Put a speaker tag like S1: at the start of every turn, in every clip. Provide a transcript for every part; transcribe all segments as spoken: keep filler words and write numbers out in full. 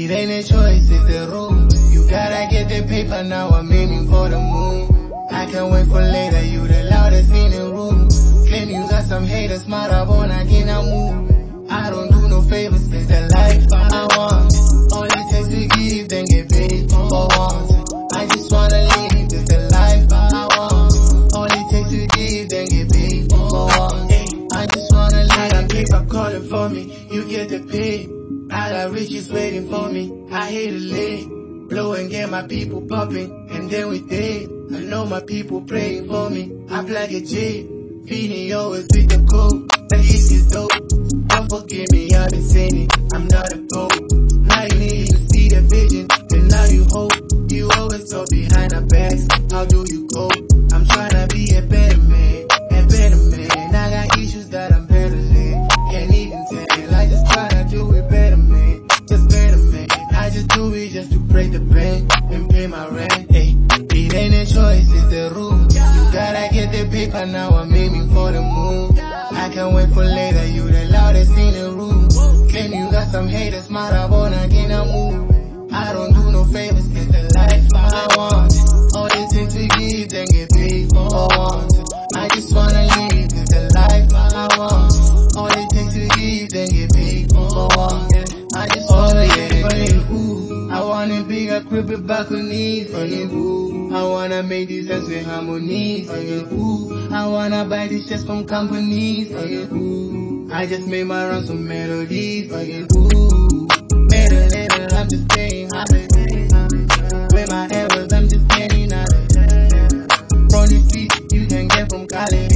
S1: It ain't a choice, it's a rule. You gotta get the paper, now I'm aiming for the moon. I can't wait for later, you the loudest in the room. Claim you got some haters, marabona, again I move. I don't do no favors, it's the life I want. All it takes to give, then get paid for once. I just wanna live, it's the life I want. All it takes to give, then get paid for once. I just wanna live. I got paper calling for me, you get the pay. I got riches waiting for me, I hate to lay. Blow and get my people popping, and then we dead. I know my people praying for me, I black a J. Feeding you always with the code, the hit is dope. Don't forgive me, I've been saying it, I'm not a goat. Now you need to see the vision, and now you hope. You always talk behind our backs, how do you go? I'm trying to be a better man, a better man. I got issues that I'm battling, can't even tell. I just try to do it better, man, just better, man. I just do it just to break the bank and pay my rent. Hey, it ain't a choice, it's the rule. You gotta get the paper, now I'm aiming for the moon. I can't wait for later, you the loudest in the room. Claim you got some haters, marabona, again I move. I don't do no favors, it's the life I want. All it takes to give, then get paid for once. I just wanna live, it's the life I want. All it takes to give, then get paid for once. I just wanna live, ooh. I wanna be a crippled balconies, ooh. I wanna make these ends with harmonies, ooh. I wanna buy these checks from companies, ooh. I just made my runs with melodies, ooh. Better, later, I'm just staying happy. With my errors, I'm just getting out of it. From the streets, you can get from college.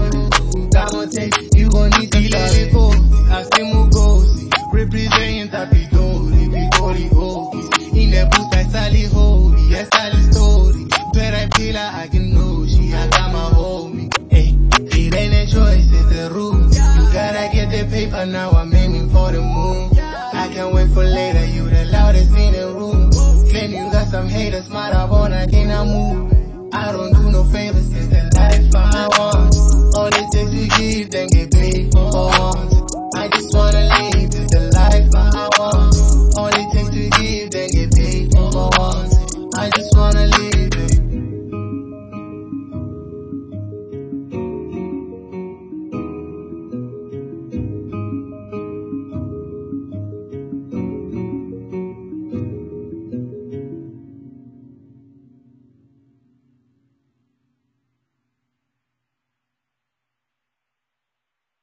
S1: That won't take, you gon' need some solid goals. I still move goals. Representing Tapi Dori, Bigori Hoki. In the booth, I Sally Holy, yes, Sally Story. Where I feel like I can know she, I got my homie. Hey, it ain't a choice, it's a rule. You gotta get the paper, now I'm aiming for the moon. I can't wait for later, you the loudest in the room. Claim you got some haters, marabona, again I move. I don't do no favors, it's the life I want. All it takes to give, then get paid for once. I just want